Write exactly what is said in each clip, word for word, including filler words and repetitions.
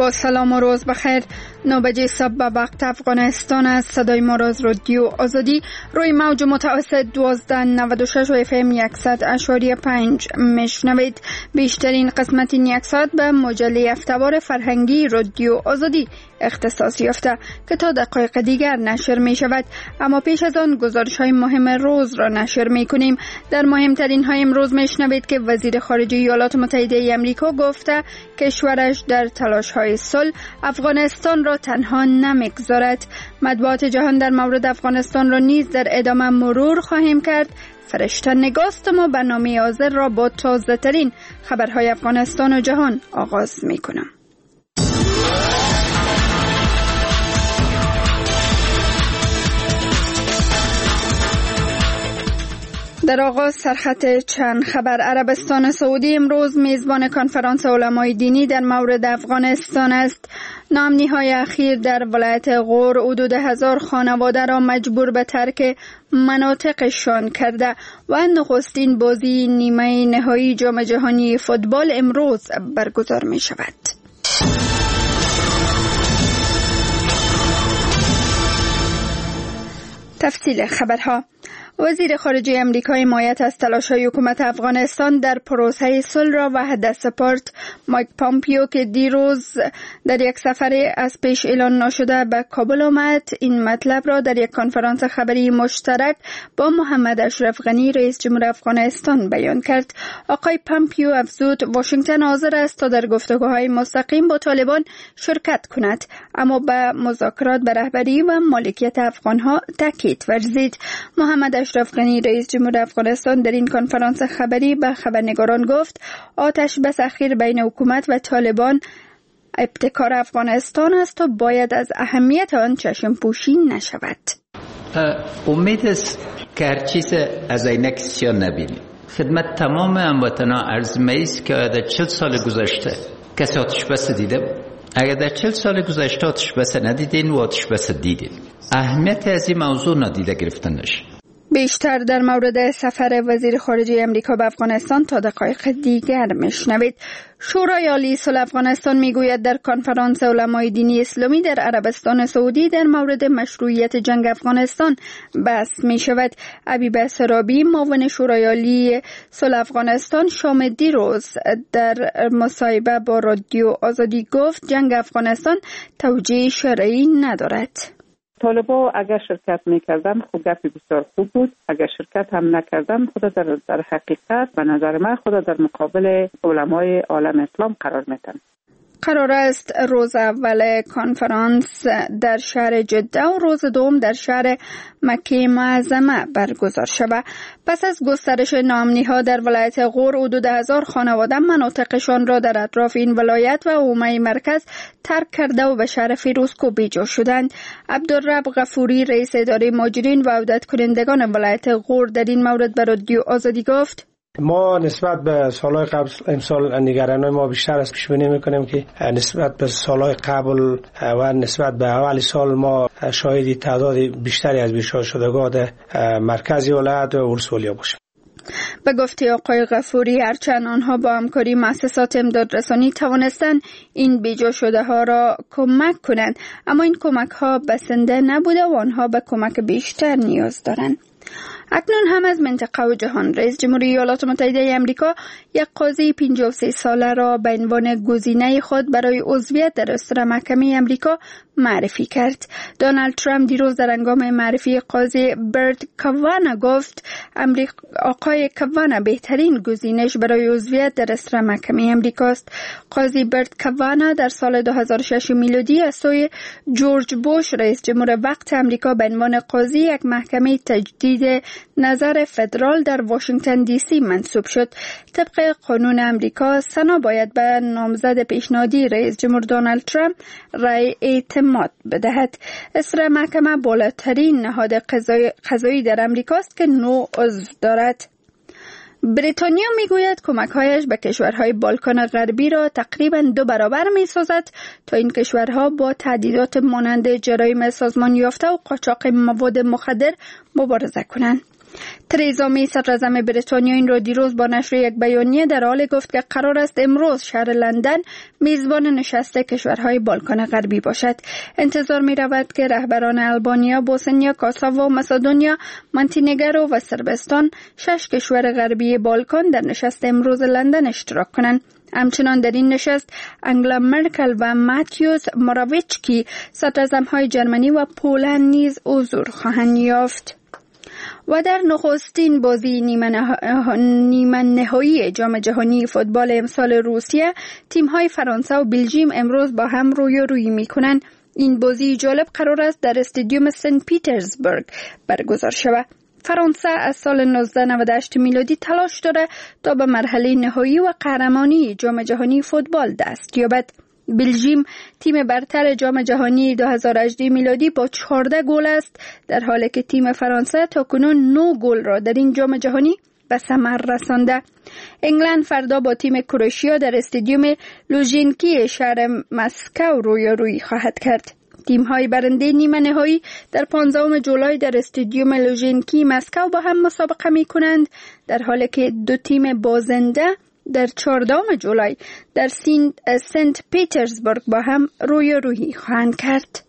با سلام و روز بخیر. نو بجه صبح به وقت افغانستان است. صدای ما را از رادیو آزادی روی موج متوسط دوازده نود و شش و اف ام صد اشاری پنج میشنوید. بیشترین قسمت این یک ساعت به مجله هفته‌وار فرهنگی رادیو آزادی اختصاص یافته که تا دقایق دیگر نشر می شود. اما پیش از آن گزارش های مهم روز را نشر می کنیم. در مهمترین های امروز می شنوید که وزیر خارجه ایالات متحده آمریکا گفته کشورش در تلاش های صلح افغانستان را تنها نمیگذارد. مطبوعات جهان در مورد افغانستان را نیز در ادامه مرور خواهیم کرد. فرشته نگاست ما برنامه حاضر را با تازه ترین خبرهای افغانستان و جهان آغاز می کنم. در آغاز سرخط چند خبر. عربستان سعودی امروز میزبان کنفرانس علمای دینی در مورد افغانستان است. نامنی‌های اخیر در ولایت غور حدود هزار خانواده را مجبور به ترک مناطقشان کرده و نخستین بازی نیمه نهایی جام جهانی فوتبال امروز برگزار می شود. تفصیل خبرها. وزیر خارجه آمریکا حمایت از تلاش‌های حکومت افغانستان در پروسه صلح را وحدت سپارت. مایک پامپیو که دیروز در یک سفر از پیش اعلان نشده به کابل آمد، این مطلب را در یک کنفرانس خبری مشترک با محمد اشرف غنی رئیس جمهور افغانستان بیان کرد. آقای پامپیو افزود واشنگتن حاضر است تا در گفتگوهای مستقیم با طالبان شرکت کند، اما به مذاکرات به رهبری و مالکیت افغانها تاکید ورزید. محمد اشرف غنی رئیس جمهور افغانستان در این کنفرانس خبری به خبرنگاران گفت آتش بس اخیر بین حکومت و طالبان ابتکار افغانستان است و باید از اهمیت آن چشم پوشی نشود. امید است که هر چیز از عینک سیاه نبینیم. خدمت تمام هموطنان عرض می است که در چهل سال گذشته کسی آتش بس دیده بود؟ اگر در چهل سال گذشته آتش بس ندیدین و آتش بس دیدین، اهمیت از این موضوع نادیده گرفته نشه. بیشتر در مورد سفر وزیر خارجه آمریکا به افغانستان تا دقایق دیگر میشنوید. شورای عالی صلح افغانستان میگوید در کنفرانس علمای دینی اسلامی در عربستان سعودی در مورد مشروعیت جنگ افغانستان بحث می شود. حبیب سرابی معاون شورای عالی صلح افغانستان شام دیروز در مصاحبه با رادیو آزادی گفت جنگ افغانستان توجیه شرعی ندارد. طالبا اگر شرکت میکردن خود گپ بسیار خوب بود، اگر شرکت هم نکردن خود در, در حقیقت به نظر من خود در مقابل علمای عالم اسلام قرار میتن. قرار است روز اول کنفرانس در شهر جده و روز دوم در شهر مکه معظمه برگزار شود. پس از گسترش نامنی‌ها در ولایت غور حدود هزار خانواده مناطقشان را در اطراف این ولایت و حومه مرکز ترک کرده و به شهر فیروزکوه بیجا شدند. عبدالرب غفوری رئیس اداره مهاجرین و عودت کنندگان ولایت غور در این مورد به رادیو آزادی گفت ما نسبت به سالهای قبل امسال نگرانی ما بیشتر است. پیش بینی میکنیم که نسبت به سالهای قبل و نسبت به اول سال ما شاهد تعداد بیشتری از بیشتر شدگان در مرکز ولایت و ولسوالی باشیم. به گفته آقای غفوری هرچند آنها با همکاری مؤسسات امدادرسانی توانستند این بیجا شده ها را کمک کنند، اما این کمک ها بسنده نبوده و آنها به کمک بیشتر نیاز دارند. اکنون هم از منطقه و جهان. رئیس جمهوری ایالات متحده آمریکا یک قاضی پنجاه و سه ساله را به عنوان گزینه خود برای عضویت در استر محکمه آمریکا معرفی کرد. دونالد ترامپ دیروز در هنگام معرفی قاضی برت کاوانا گفت آقای کاوانا بهترین گزینش برای عضویت در استر محکمه آمریکا است. قاضی برت کاوانا در سال دو هزار و شش میلادی از سوی جورج بوش رئیس جمهور وقت آمریکا به عنوان قاضی یک محکمه تجدید نظر فدرال در واشنگتن دی سی منصوب شد. طبق قانون آمریکا سنا باید به نامزد پیشنهادی رئیس جمهور دونالد ترامپ رأی اعتماد بدهد. استر محکمه بالاترین نهاد قضایی در آمریکا است که نه عضو دارد. بریتانیا میگوید کمک‌هایش به کشورهای بالکان غربی را تقریباً دو برابر می‌سازد تا این کشورها با تهدیدات مانند جرایم سازمان یافته و قاچاق مواد مخدر مبارزه کنند. تریزا می صدراعظم بریتانیا این را دیروز با نشر یک بیانیه در حال گفت که قرار است امروز شهر لندن میزبان نشست کشورهای بالکان غربی باشد. انتظار می رود که رهبران آلبانیا، بوسنیا، کوسوو، مسدونیا، مونتینگرو و صربستان، شش کشور غربی بالکان در نشست امروز لندن اشتراک کنند. همچنان در این نشست انگلا مرکل و ماتیوس موراویچکی صدراعظم‌های جرمنی و پولند نیز حضور خواهند یافت. و در نخستین بازی نیمه نهایی جام جهانی فوتبال امسال روسیه، تیم‌های فرانسه و بلژیم امروز با هم رویارویی می‌کنند. این بازی جالب قرار است در استادیوم سنت پیترزبورگ برگزار شود. فرانسه از سال نوزده نود و هشت میلادی تلاش داره تا به مرحله نهایی و قهرمانی جام جهانی فوتبال دست یابد. بلژیم تیم برتر جام جهانی دو هزار و هجده میلادی با چهارده گل است، در حالی که تیم فرانسه تاکنون نه گل را در این جام جهانی به ثمر رسانده. انگلند فردا با تیم کرواتیا در استادیوم لوژینکی شهر مسکو رویارویی خواهد کرد. تیم‌های برنده نیمه نهایی در پانزدهم ژولای در استادیوم لوژینکی مسکو با هم مسابقه می‌کنند، در حالی که دو تیم بازنده در چهاردهم ژولای در سنت پیترزبورگ با هم رویارویی خواهند کرد.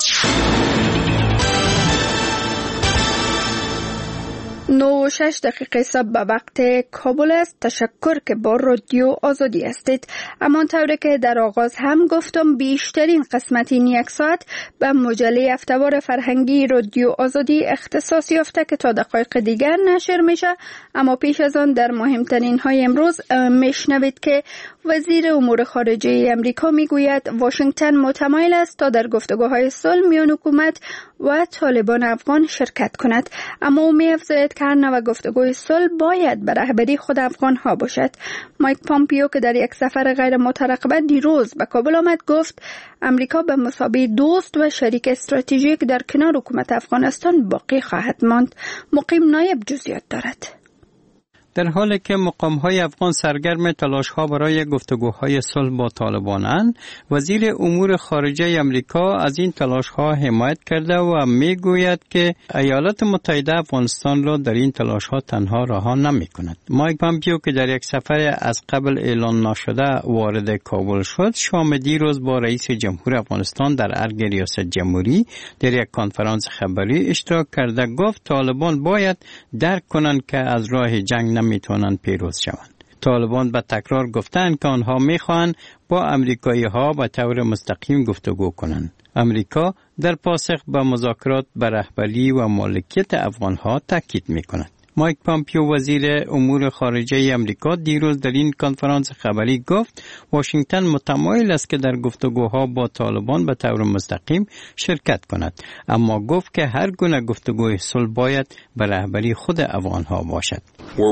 نو و شش دقیقه صبح به وقت کابل است. تشکر که با رادیو آزادی هستید. اما طوری که در آغاز هم گفتم، بیشترین قسمت این یک ساعت به مجله هفته‌وار فرهنگی رادیو آزادی اختصاص یافته که تا دقایق دیگر نشر میشه. اما پیش از آن در مهمترین های امروز میشنوید که وزیر امور خارجه امریکا میگوید واشنگتن متمایل است تا در گفتگوهای صلح میان حکومت و طالبان افغان شرکت کند، اما او می‌افزاید که هر نوع گفتگوی صلح باید به رهبری خود افغان ها باشد. مایک پامپیو که در یک سفر غیر مترقبه دیروز به کابل آمد گفت امریکا به مثابه دوست و شریک استراتژیک در کنار حکومت افغانستان باقی خواهد ماند. مقیم نایب جزئیات دارد. در حالی که مقام‌های افغان سرگرم تلاش‌ها برای گفتگوهای صلح با طالبانند، وزیر امور خارجه آمریکا از این تلاش‌ها حمایت کرده و می‌گوید که ایالات متحده افغانستان را در این تلاش‌ها تنها رها نمی‌کند. مایک پامپیو که در یک سفر از قبل اعلان نشده وارد کابل شد، شام دیروز با رئیس جمهور افغانستان در ارگ ریاست جمهوری در یک کنفرانس خبری اشتراک کرده گفت طالبان باید درک کنند که از راه جنگ نمیتونن پیروز شوند. طالبان به تکرار گفتند که آنها میخواهند با امریکایی ها به طور مستقیم گفتگو کنند. امریکا در پاسخ به مذاکرات به رهبری و مالکیت افغان ها تاکید میکند. مایک پامپیو وزیر امور خارجه امریکا دیروز در این کنفرانس خبری گفت واشنگتن متمایل است که در گفتگوها با طالبان به طور مستقیم شرکت کند، اما گفت که هر گونه گفتگوی صلح باید به رهبری خود افغان‌ها باشد.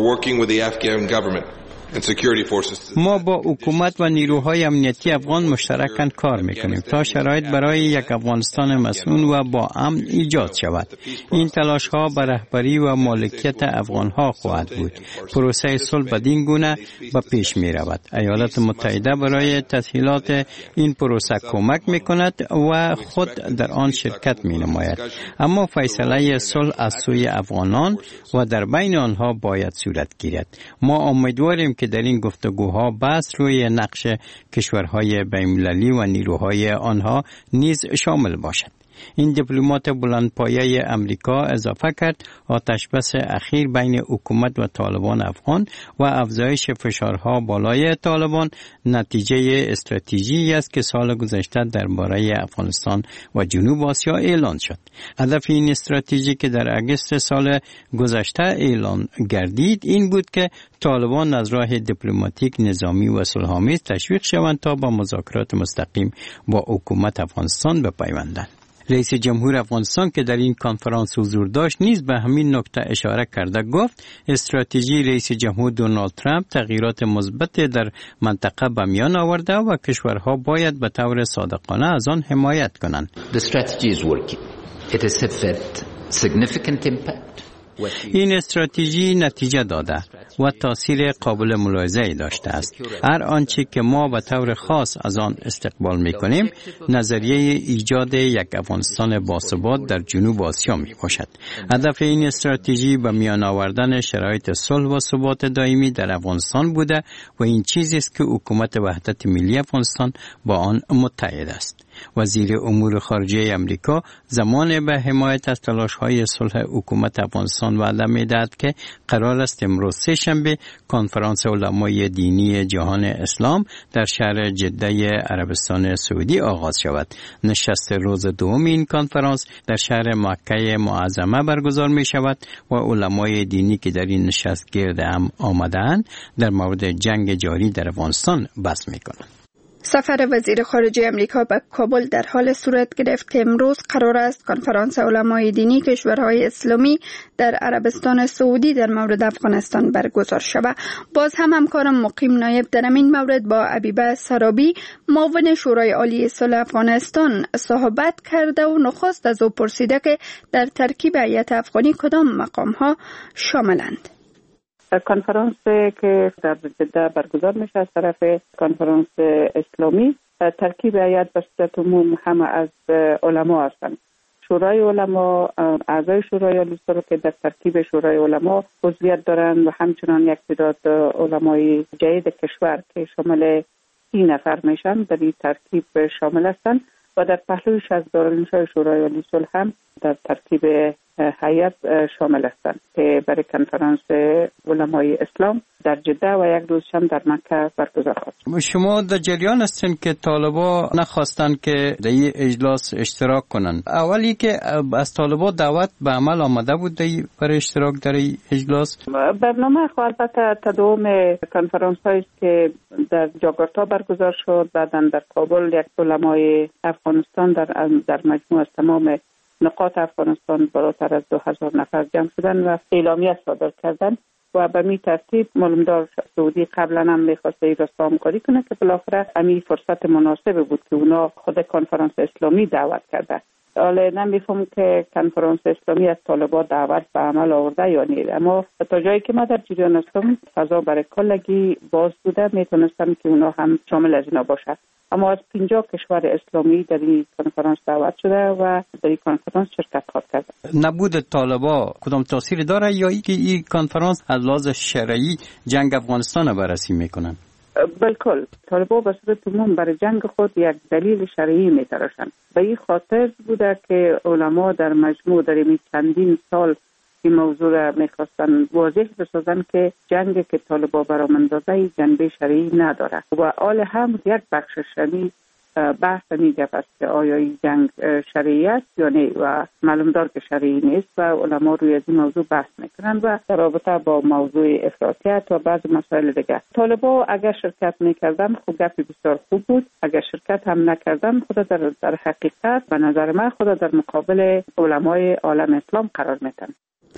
ما با حکومت و نیروهای امنیتی افغان مشترکاً کار میکنیم تا شرایط برای یک افغانستان مسئول و با امن ایجاد شود. این تلاش ها به رهبری و مالکیت افغان ها خواهد بود. پروسه صلح بدین گونه به پیش می رود. ایالات متحده برای تسهیلات این پروسه کمک می کند و خود در آن شرکت می نماید. اما فیصله صلح از سوی افغانان و در بین آنها باید صورت گیرد. ما امیدواریم که در این گفتگوها بحث روی نقش کشورهای بین‌المللی و نیروهای آنها نیز شامل باشد. این دیپلمات بلندپایه امریکا اضافه کرد آتشبس اخیر بین حکومت و طالبان افغان و افزایش فشارها بالای طالبان نتیجه استراتژی است که سال گذشته درباره افغانستان و جنوب آسیا اعلان شد. هدف این استراتژی که در اگست سال گذشته اعلان گردید این بود که طالبان از راه دیپلماتیک، نظامی و صلح‌آمیز تشویق شوند تا با مذاکرات مستقیم با حکومت افغانستان بپیوندند. رئیس جمهور افغانستان که در این کنفرانس حضور داشت نیز به همین نکته اشاره کرده گفت استراتژی رئیس جمهور دونالد ترامپ تغییرات مثبت در منطقه به میان آورده و کشورها باید به طور صادقانه از آن حمایت کنند. The strategy is working. It has had significant impact. این استراتژی نتیجه داده. و تاثیر قابل ملاحظه‌ای داشته است. هر آنچه که ما به طور خاص از آن استقبال می‌کنیم، نظریه ایجاد یک افغانستان باثبات در جنوب آسیا میباشد. هدف این استراتژی به میان آوردن شرایط صلح و ثبات دائمی در افغانستان بوده و این چیزی است که حکومت وحدت ملی افغانستان با آن متحد است. وزیر امور خارجه امریکا زمان به حمایت از تلاش‌های صلح حکومت افغانستان وعده می‌دهد که قرار است امروز سه شنبه کنفرانس علمای دینی جهان اسلام در شهر جده عربستان سعودی آغاز شود. نشست روز دوم این کنفرانس در شهر مکه معظمه برگزار می‌شود و علمای دینی که در این نشست گرد هم آمده‌اند در مورد جنگ جاری در افغانستان بحث می‌کنند. سفر وزیر خارجه امریکا به کابل در حال صورت گرفت که امروز قرار است کنفرانس علمای دینی کشورهای اسلامی در عربستان سعودی در مورد افغانستان برگزار شود. باز هم همکارم مقیم نایب در این مورد با عبیبه سرابی معاون شورای عالی صلح افغانستان صحبت کرده و نخست از او پرسیده که در ترکیب هیئت افغانی کدام مقام‌ها شاملند. کنفرانس که در جده برگزار میشه از طرف کنفرانس اسلامی، ترکیب هیئت به صورت عموم همه از علما هستند. شورای علما، اعضای شورای عالی صلح که در ترکیب شورای علما عضویت دارند و همچنان یک تعداد علمای جدید کشور که شامل سی نفر میشن در این ترکیب شامل هستند و در پهلوش از دارالانشای شورای عالی صلح هم در ترکیب هیئت شامل هستند که برای کنفرانس علمای اسلام در جده و یک روز هم در مکه برگزار خواهد. شما در جریان هستین که طالبا نخواستن که در این اجلاس اشتراک کنن. اولی که از طالبا دعوت به عمل آمده بود برای اشتراک در این اجلاس؟ برنامه خو البته تداوم کنفرانس هایی که در جاکارتا برگزار شد، بعداً در کابل یک علمای افغانستان در در مجموع از تمام نقاط افغانستان بالاتر از دو هزار نفر جمع شدن و اعلامیه صادر کردن و به می ترتیب معلومدار سعودی قبلا هم میخواسته ایران همکاری کنه که بالاخره همین فرصت مناسب بود که اونا خود کنفرانس اسلامی دعوت کرده. حالا نمیفهم که کنفرانس اسلامی از طالبان دعوت به عمل آورده یا نه، اما تا جایی که ما در جریان هستم فضا برای کلگی باز بوده، میتونستم که اونا هم شامل از اینا باشه. اما از پنجاه کشور اسلامی در این کنفرانس دعوت شده و در این کنفرانس شرکت خواهد کرد. نبود طالبا کدام تاثیر داره یا اینکه این کنفرانس از لحاظ شرعی جنگ افغانستان بررسی میکنن؟ بالکل طالبا به صورت عموم برای جنگ خود یک دلیل شرعی میتراشند. به این خاطر بوده که علما در مجموع در این چندین سال این موضوع را میخواستن واضح بسازن که جنگ که طالبا برآمد داده جنبه شرعی نداره و حال هم یک بخش شرعی بحث میگه است که آیا این جنگ شرعی است یا نه و معلوم دار که شرعی نیست و علما روی از این موضوع بحث میکنن و در رابطه با موضوع افراطیت و بعض مسائل دیگه. طالبا اگر شرکت میکردن خب گپی بسیار خوب بود، اگر شرکت هم نکردن خود در در حقیقت به نظر من خود در مقابل علمای عالم اسلام قرار میتن.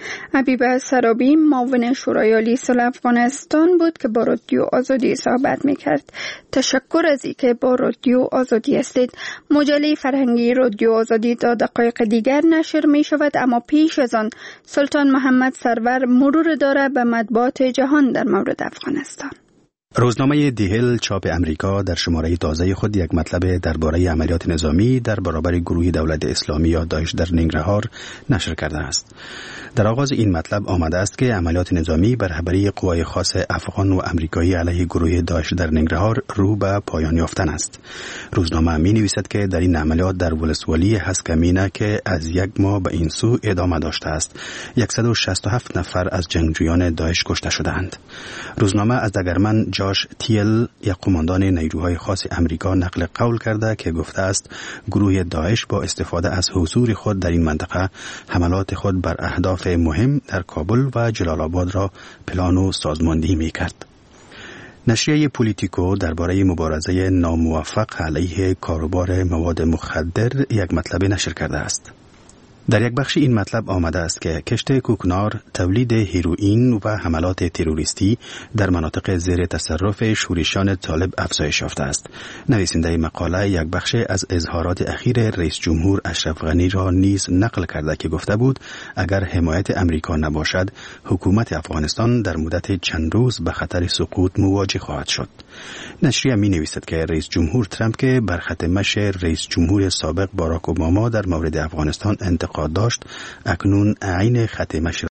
عبیبه سرابی معاون شورای عالی صلح افغانستان بود که با رادیو آزادی صحبت میکرد. تشکر از اینکه با رادیو آزادی هستید. مجله فرهنگی رادیو آزادی تا دقایق دیگر نشر می شود، اما پیش از آن سلطان محمد سرور مرور داره به مطبوعات جهان در مورد افغانستان. روزنامه دیهل چاپ امریکا در شماره تازه خود یک مطلب درباره عملیات نظامی در برابر گروه دولت اسلامی یا داعش در ننگرهار نشر کرده است. در آغاز این مطلب آمده است که عملیات نظامی بر رهبری قوای خاص افغان و امریکایی علیه گروه داعش در ننگرهار رو به پایان یافتن است. روزنامه می نویسد که در این عملیات در ولسوالی هسکمینه که از یک ماه به این سو ادامه داشته است، صد و شصت و هفت نفر از جنگجویان داعش کشته شدند. روزنامه از دگرمن جاش تیل، یک قماندان نیروهای خاص امریکا، نقل قول کرده که گفته است گروه داعش با استفاده از حضور خود در این منطقه حملات خود بر اهداف مهم در کابل و جلال آباد را پلان و سازماندهی می‌کرد. نشریه پولیتیکو درباره مبارزه ناموفق علیه کاروبار مواد مخدر یک مطلب نشر کرده است. در یک بخش این مطلب آمده است که کشت کوکنار، تولید هیروئین و حملات تروریستی در مناطق زیر تصرف شورشیان طالب افزایش یافته است. نویسنده مقاله یک بخش از اظهارات اخیر رئیس جمهور اشرف غنی را نیز نقل کرده که گفته بود اگر حمایت امریکا نباشد، حکومت افغانستان در مدت چند روز به خطر سقوط مواجه خواهد شد. نشریه می نویسد که رئیس جمهور ترامپ که بر خط مشی رئیس جمهور سابق باراک اوباما در مورد افغانستان انتقاد داشت، اکنون عین خط مشی